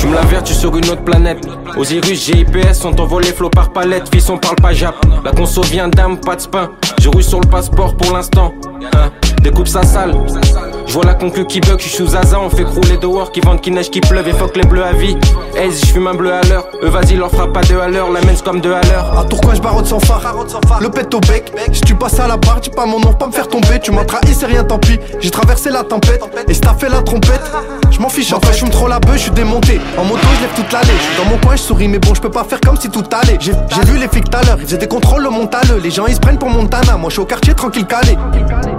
J'fume la vertu sur une autre planète. Osiris, GIPS sont envolés flots par palette. Fils on parle pas jap. La conso vient d'âme, pas de spin. J'ai rouille sur le passeport pour l'instant. Découpe sa salle. J'vois la concu qui bug, j'suis sous Zaza. On fait crouler dehors, qui vendent, qui neige, qui pleuve. Et fuck les bleus à vie. Aise, j'fume un bleu à l'heure. Eux vas-y, leur frappe pas 2 à l'heure. La mens comme 2 à l'heure. À Tourcoing j'baronne sans phare. Le pète au bec. Si tu passes à la barre, dis pas mon nom, pas me faire tomber. Tu m'as trahi, c'est rien, tant pis. J'ai traversé la tempête. Et si t'as fait la trompette, j'm'en fiche en fait. J'fume trop la bœuf, j'suis démonté. En moto, j'lève toute l'allée. J'suis dans mon coin, j'souris, mais bon, j'peux pas faire comme si tout allait. J'ai vu les flics tout à l'heure, ils faisaient des contrôles au montaleux. Les gens ils se prennent pour Montana. Moi j'suis au quartier tranquille calé.